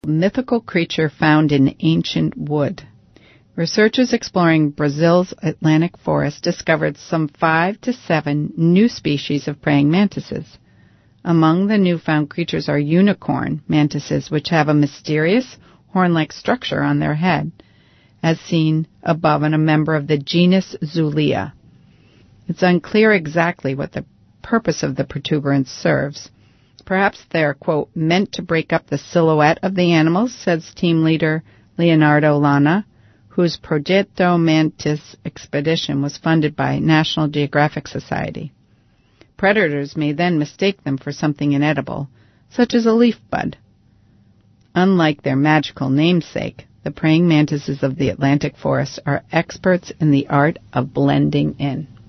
mythical creature found in ancient wood. Researchers exploring Brazil's Atlantic forest discovered some 5 to 7 new species of praying mantises. Among the newfound creatures are unicorn mantises, which have a mysterious horn-like structure on their head, as seen above in a member of the genus Zulea. It's unclear exactly what the purpose of the protuberance serves. Perhaps they're, quote, meant to break up the silhouette of the animals, says team leader Leonardo Lana, whose Progetto Mantis expedition was funded by National Geographic Society. Predators may then mistake them for something inedible, such as a leaf bud. Unlike their magical namesake, the praying mantises of the Atlantic forest are experts in the art of blending in.